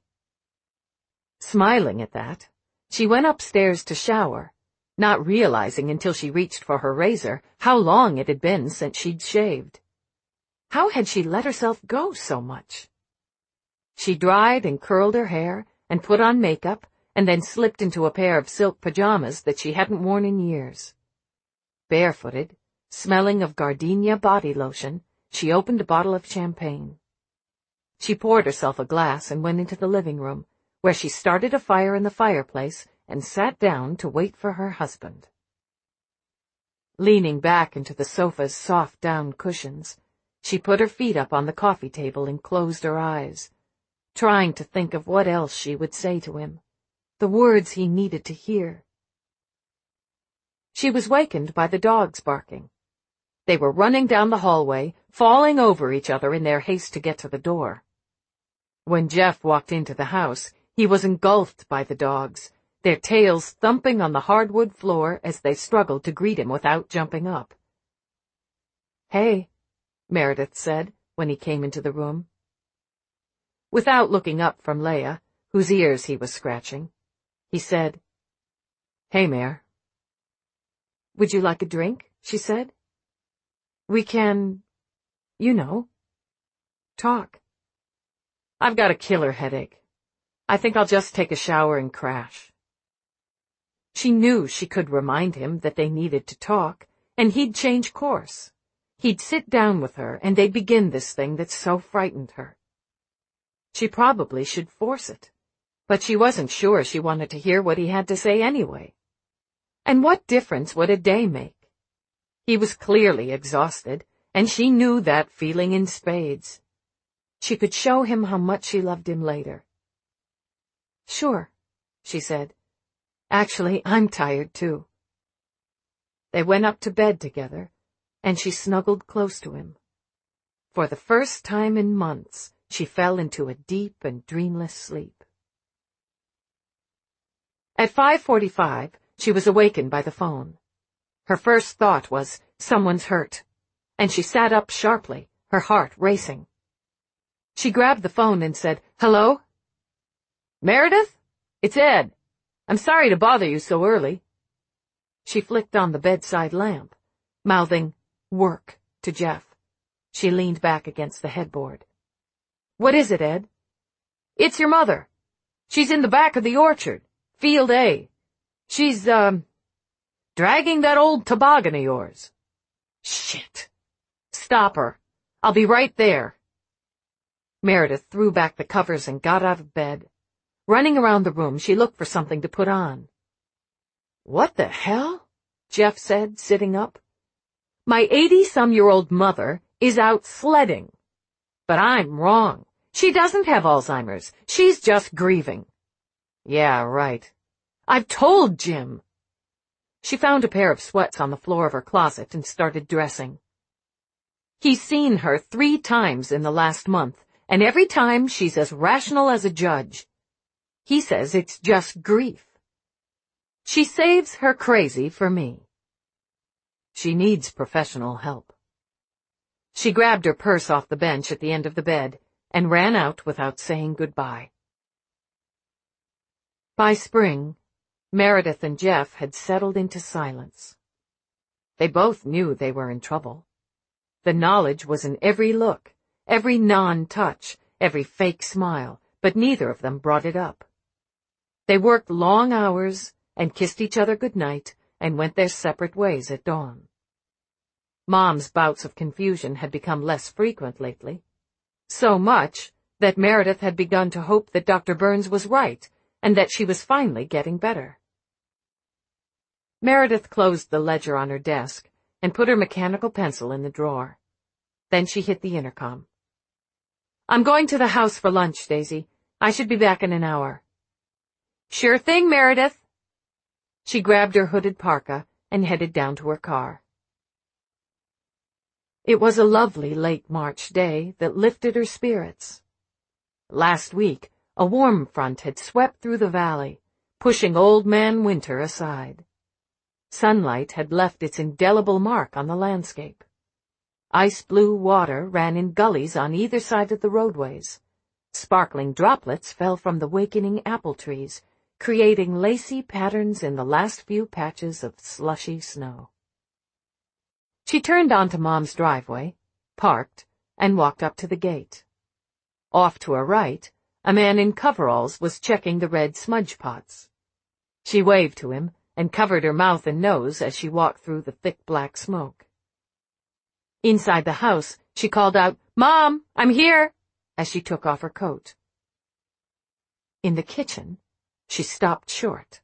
Smiling at that, she went upstairs to shower, not realizing until she reached for her razor how long it had been since she'd shaved. How had she let herself go so much? She dried and curled her hair and put on makeup and then slipped into a pair of silk pajamas that she hadn't worn in years. Barefooted, smelling of gardenia body lotion, she opened a bottle of champagne. She poured herself a glass and went into the living room, where she started a fire in the fireplace and sat down to wait for her husband. Leaning back into the sofa's soft down cushions, she put her feet up on the coffee table and closed her eyes, trying to think of what else she would say to him, the words he needed to hear. She was wakened by the dogs barking. They were running down the hallway, falling over each other in their haste to get to the door. When Jeff walked into the house, he was engulfed by the dogs, their tails thumping on the hardwood floor as they struggled to greet him without jumping up. "Hey," Meredith said when he came into the room. Without looking up from Leah, whose ears he was scratching, he said, "Hey, Mare." "Would you like a drink?" she said. "We can, you know, talk." "I've got a killer headache. I think I'll just take a shower and crash." She knew she could remind him that they needed to talk, and he'd change course. He'd sit down with her, and they'd begin this thing that so frightened her. She probably should force it, but she wasn't sure she wanted to hear what he had to say anyway. And what difference would a day make? He was clearly exhausted, and she knew that feeling in spades. She could show him how much she loved him later. "Sure," she said. "Actually, I'm tired, too." They went up to bed together, and she snuggled close to him. For the first time in months, she fell into a deep and dreamless sleep. At five forty-five, she was awakened by the phone. Her first thought was, someone's hurt, and she sat up sharply, her heart racing. She grabbed the phone and said, "Hello?" "Meredith? It's Ed. I'm sorry to bother you so early." She flicked on the bedside lamp, mouthing, "Work," to Jeff. She leaned back against the headboard. "What is it, Ed?" "It's your mother. She's in the back of the orchard, Field A. She's, um, dragging that old toboggan of yours." "Shit. Stop her. I'll be right there." Meredith threw back the covers and got out of bed. Running around the room, she looked for something to put on. "What the hell?" Jeff said, sitting up. "My eighty-some-year-old mother is out sledding. But I'm wrong. She doesn't have Alzheimer's. She's just grieving." "Yeah, right. I've told Jim." She found a pair of sweats on the floor of her closet and started dressing. He's seen her three times in the last month, and every time she's as rational as a judge. He says it's just grief. She saves her crazy for me. She needs professional help. She grabbed her purse off the bench at the end of the bed and ran out without saying goodbye. By spring, Meredith and Jeff had settled into silence. They both knew they were in trouble. The knowledge was in every look, every non-touch, every fake smile, but neither of them brought it up. They worked long hours and kissed each other goodnight and went their separate ways at dawn. Mom's bouts of confusion had become less frequent lately. So much that Meredith had begun to hope that Doctor Burns was right and that she was finally getting better. Meredith closed the ledger on her desk and put her mechanical pencil in the drawer. Then she hit the intercom. "I'm going to the house for lunch, Daisy. I should be back in an hour." "Sure thing, Meredith." She grabbed her hooded parka and headed down to her car. It was a lovely late March day that lifted her spirits. Last week, a warm front had swept through the valley, pushing Old Man Winter aside. Sunlight had left its indelible mark on the landscape. Ice-blue water ran in gullies on either side of the roadways. Sparkling droplets fell from the wakening apple trees, creating lacy patterns in the last few patches of slushy snow. She turned onto Mom's driveway, parked, and walked up to the gate. Off to her right, a man in coveralls was checking the red smudge pots. She waved to him and covered her mouth and nose as she walked through the thick black smoke. Inside the house, she called out, "Mom, I'm here," as she took off her coat. In the kitchen, she stopped short.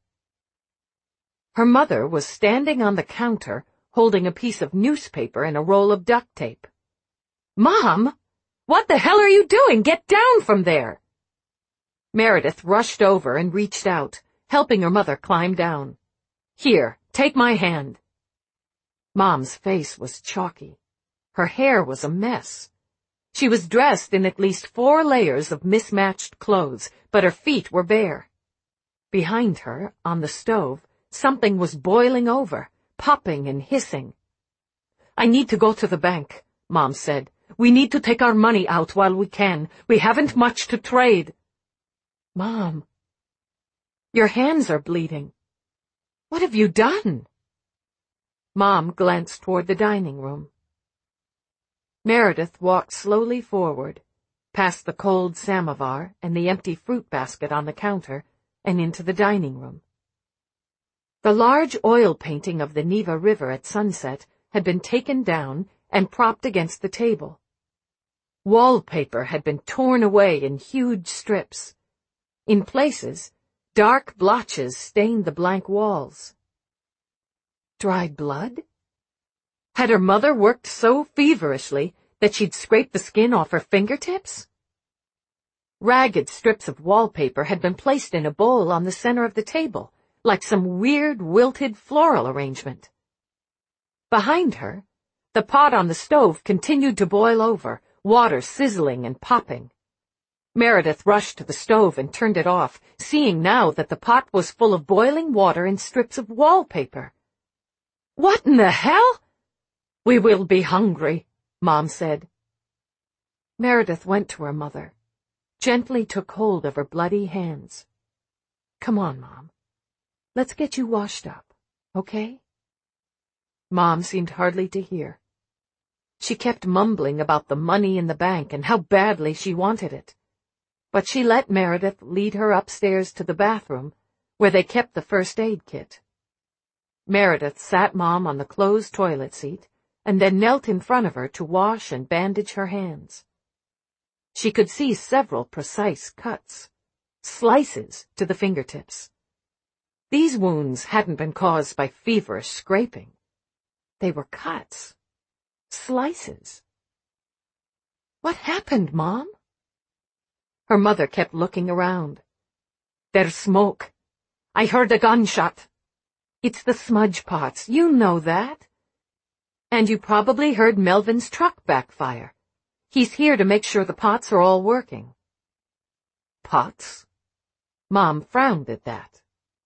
Her mother was standing on the counter, holding a piece of newspaper and a roll of duct tape. "Mom, what the hell are you doing? Get down from there!" Meredith rushed over and reached out, helping her mother climb down. "Here, take my hand." Mom's face was chalky. Her hair was a mess. She was dressed in at least four layers of mismatched clothes, but her feet were bare. Behind her, on the stove, something was boiling over, popping and hissing. "I need to go to the bank," Mom said. "We need to take our money out while we can. We haven't much to trade." "Mom, your hands are bleeding. What have you done?" Mom glanced toward the dining room. Meredith walked slowly forward, past the cold samovar and the empty fruit basket on the counter, and into the dining room. The large oil painting of the Neva River at sunset had been taken down and propped against the table. Wallpaper had been torn away in huge strips. In places, dark blotches stained the blank walls. Dried blood? Had her mother worked so feverishly that she'd scraped the skin off her fingertips? Ragged strips of wallpaper had been placed in a bowl on the center of the table, like some weird, wilted floral arrangement. Behind her, the pot on the stove continued to boil over, water sizzling and popping. Meredith rushed to the stove and turned it off, seeing now that the pot was full of boiling water and strips of wallpaper. "What in the hell?" "We will be hungry," Mom said. Meredith went to her mother, gently took hold of her bloody hands. "Come on, Mom. Let's get you washed up, okay?" Mom seemed hardly to hear. She kept mumbling about the money in the bank and how badly she wanted it. But she let Meredith lead her upstairs to the bathroom, where they kept the first aid kit. Meredith sat Mom on the closed toilet seat and then knelt in front of her to wash and bandage her hands. She could see several precise cuts, slices to the fingertips. These wounds hadn't been caused by feverish scraping. They were cuts, slices. "What happened, Mom?" Her mother kept looking around. "There's smoke. I heard a gunshot. It's the smudge pots, you know that. And you probably heard Melvin's truck backfire. He's here to make sure the pots are all working." "Pots?" Mom frowned at that.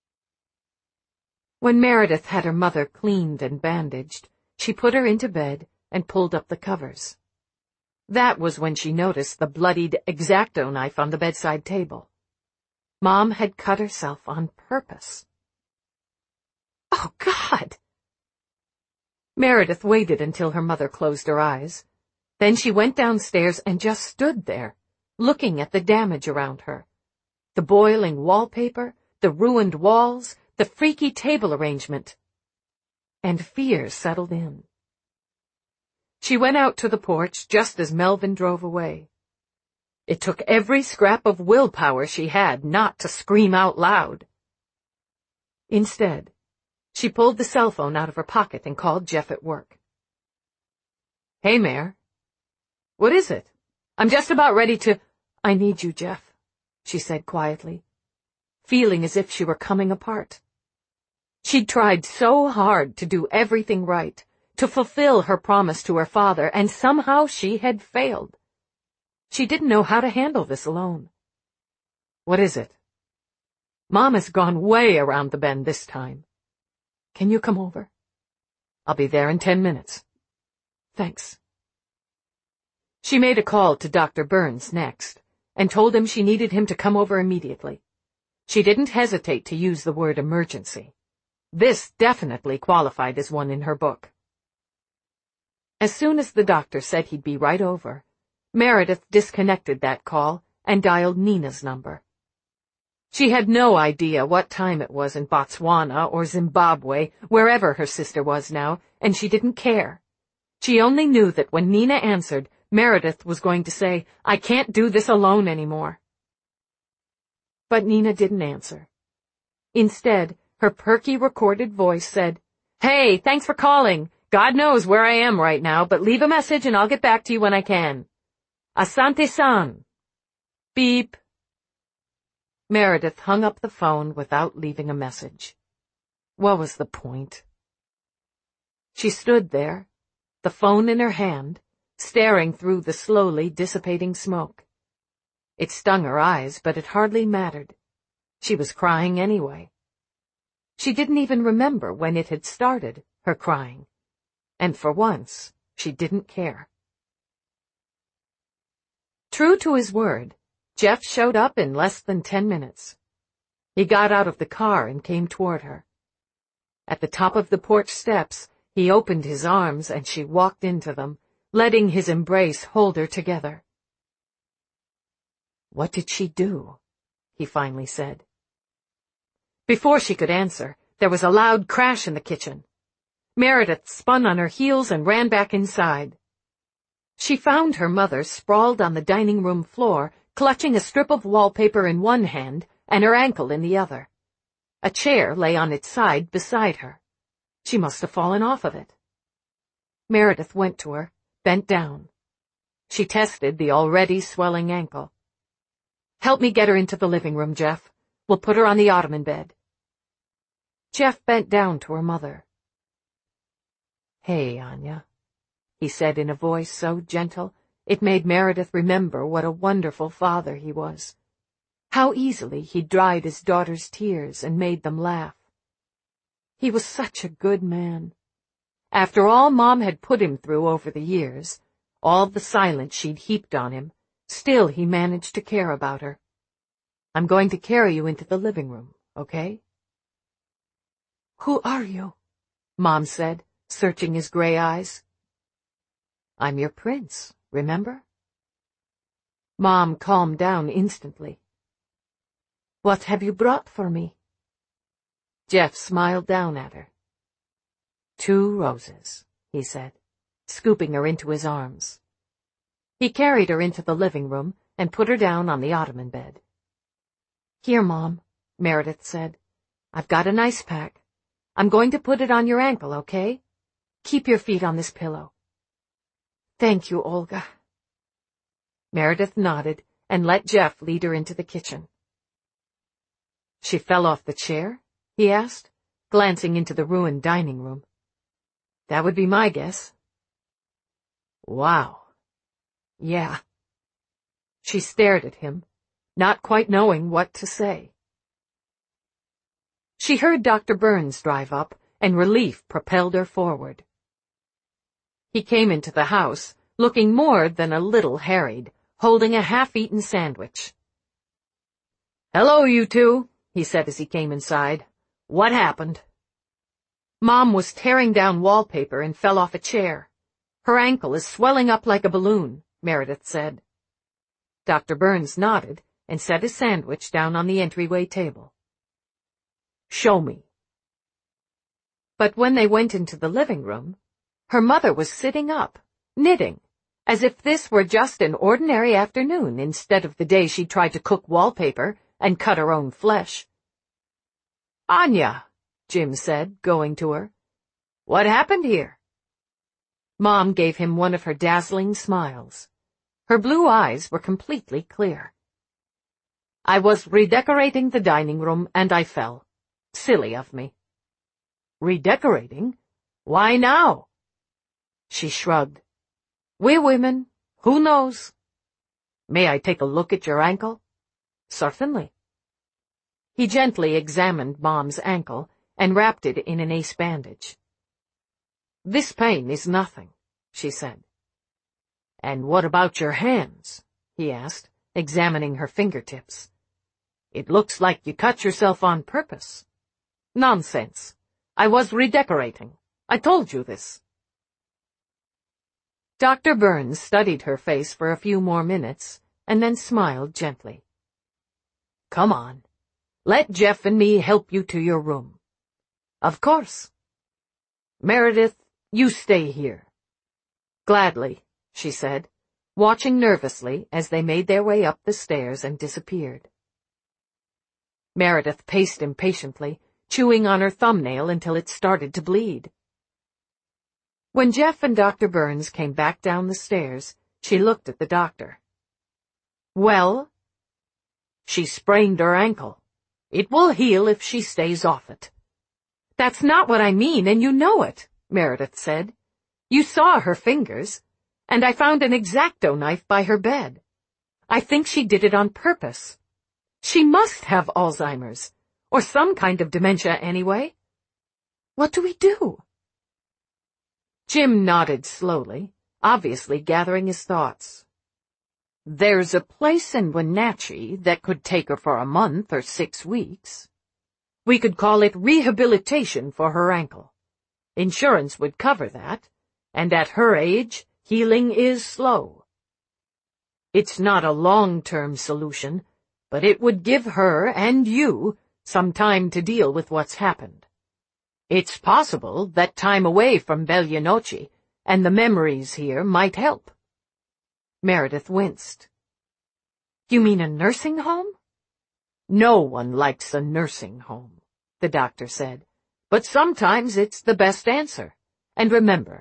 When Meredith had her mother cleaned and bandaged, she put her into bed and pulled up the covers. That was when she noticed the bloodied X-Acto knife on the bedside table. Mom had cut herself on purpose. "Oh, God!" Meredith waited until her mother closed her eyes. Then she went downstairs and just stood there, looking at the damage around her. The boiling wallpaper, the ruined walls, the freaky table arrangement. And fear settled in. She went out to the porch just as Melvin drove away. It took every scrap of willpower she had not to scream out loud. Instead, she pulled the cell phone out of her pocket and called Jeff at work. "Hey, Mare. What is it? I'm just about ready to—" "I need you, Jeff," she said quietly, feeling as if she were coming apart. She'd tried so hard to do everything right, to fulfill her promise to her father, and somehow she had failed. She didn't know how to handle this alone. "What is it?" "Mom has gone way around the bend this time. Can you come over?" "I'll be there in ten minutes. "Thanks." She made a call to Doctor Burns next, and told him she needed him to come over immediately. She didn't hesitate to use the word emergency. This definitely qualified as one in her book. As soon as the doctor said he'd be right over, Meredith disconnected that call and dialed Nina's number. She had no idea what time it was in Botswana or Zimbabwe, wherever her sister was now, and she didn't care. She only knew that when Nina answered, Meredith was going to say, "I can't do this alone anymore." But Nina didn't answer. Instead, her perky recorded voice said, "Hey, thanks for calling. God knows where I am right now, but leave a message and I'll get back to you when I can. Asante-san." Beep. Meredith hung up the phone without leaving a message. What was the point? She stood there, the phone in her hand, staring through the slowly dissipating smoke. It stung her eyes, but it hardly mattered. She was crying anyway. She didn't even remember when it had started, her crying. And for once, she didn't care. True to his word, Jeff showed up in less than ten minutes. He got out of the car and came toward her. At the top of the porch steps, he opened his arms and she walked into them, letting his embrace hold her together. "What did she do?" he finally said. Before she could answer, there was a loud crash in the kitchen. Meredith spun on her heels and ran back inside. She found her mother sprawled on the dining room floor, clutching a strip of wallpaper in one hand and her ankle in the other. A chair lay on its side beside her. She must have fallen off of it. Meredith went to her, bent down. She tested the already swelling ankle. "Help me get her into the living room, Jeff. We'll put her on the ottoman bed." Jeff bent down to her mother. "Hey, Anya," he said in a voice so gentle it made Meredith remember what a wonderful father he was. How easily he dried his daughter's tears and made them laugh. He was such a good man. After all Mom had put him through over the years, all the silence she'd heaped on him, still he managed to care about her. "I'm going to carry you into the living room, okay?" "Who are you?" Mom said, searching his gray eyes. "I'm your prince, remember?" Mom calmed down instantly. "What have you brought for me?" Jeff smiled down at her. "Two roses," he said, scooping her into his arms. He carried her into the living room and put her down on the ottoman bed. "Here, Mom," Meredith said. "I've got an ice pack. I'm going to put it on your ankle, okay? Keep your feet on this pillow." "Thank you, Olga." Meredith nodded and let Jeff lead her into the kitchen. "She fell off the chair?" he asked, glancing into the ruined dining room. "That would be my guess." "Wow." "Yeah." She stared at him, not quite knowing what to say. She heard Doctor Burns drive up, and relief propelled her forward. He came into the house, looking more than a little harried, holding a half-eaten sandwich. "Hello, you two," he said as he came inside. "What happened?" Mom was tearing down wallpaper and fell off a chair. "Her ankle is swelling up like a balloon," Meredith said. Doctor Burns nodded and set his sandwich down on the entryway table. Show me." But when they went into the living room, her mother was sitting up, knitting, as if this were just an ordinary afternoon instead of the day she tried to cook wallpaper and cut her own flesh. "Anya," Jim said, going to her. "What happened here?" Mom gave him one of her dazzling smiles. Her blue eyes were completely clear. "I was redecorating the dining room and I fell. Silly of me." "Redecorating? Why now?" She shrugged. "We women, who knows?" "May I take a look at your ankle?" "Certainly." He gently examined Mom's ankle and wrapped it in an ace bandage. "This pain is nothing," she said. "And what about your hands?" he asked, examining her fingertips. "It looks like you cut yourself on purpose." "Nonsense. I was redecorating. I told you this." Doctor Burns studied her face for a few more minutes and then smiled gently. "Come on. Let Jeff and me help you to your room." "Of course." "Meredith, you stay here." "Gladly," she said, watching nervously as they made their way up the stairs and disappeared. Meredith paced impatiently, chewing on her thumbnail until it started to bleed. When Jeff and Doctor Burns came back down the stairs, she looked at the doctor. "Well?" "She sprained her ankle. It will heal if she stays off it." "That's not what I mean, and you know it," Meredith said. "You saw her fingers, and I found an X-Acto knife by her bed. I think she did it on purpose. She must have Alzheimer's, or some kind of dementia anyway. What do we do?" Jim nodded slowly, obviously gathering his thoughts. "There's a place in Wenatchee that could take her for a month or six weeks. We could call it rehabilitation for her ankle. Insurance would cover that, and at her age, healing is slow. It's not a long-term solution, but it would give her and you some time to deal with what's happened. It's possible that time away from Belyanoche and the memories here might help." Meredith winced. "You mean a nursing home?" "No one likes a nursing home," the doctor said, "but sometimes it's the best answer. And remember,